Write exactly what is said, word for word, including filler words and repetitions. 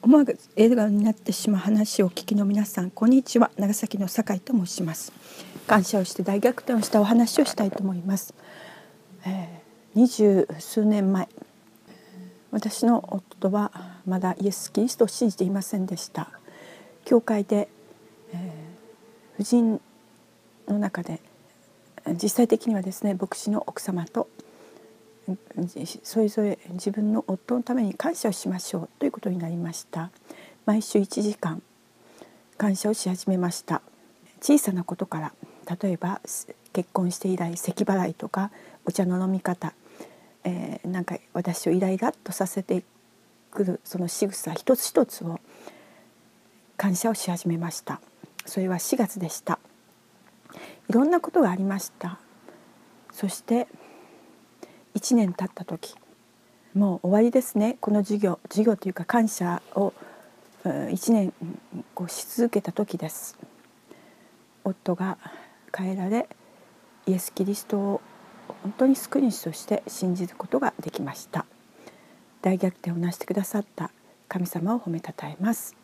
思わず映画になってしまう話をお聞きの皆さん、こんにちは。長崎の酒井と申します。感謝をして大逆転をしたお話をしたいと思います。えー、二十数年前、私の夫はまだイエス・キリストを信じていませんでした。教会で、えー、婦人の中で実際的にはですね、牧師の奥様とそれぞれ自分の夫のために感謝をしましょうということになりました。毎週いちじかん感謝をし始めました。小さなことから、例えば結婚して以来咳払いとかお茶の飲み方、えー、なんか私をイライラっとさせてくるその仕草一つ一つを感謝をし始めました。それはしがつでした。いろんなことがありました。そしていちねん経った時、もう終わりですね。この授業授業というか感謝をいちねんこうし続けた時です。夫が変えられ、イエス・キリストを本当に救い主として信じることができました。大逆転を成してくださった神様を褒めたたえます。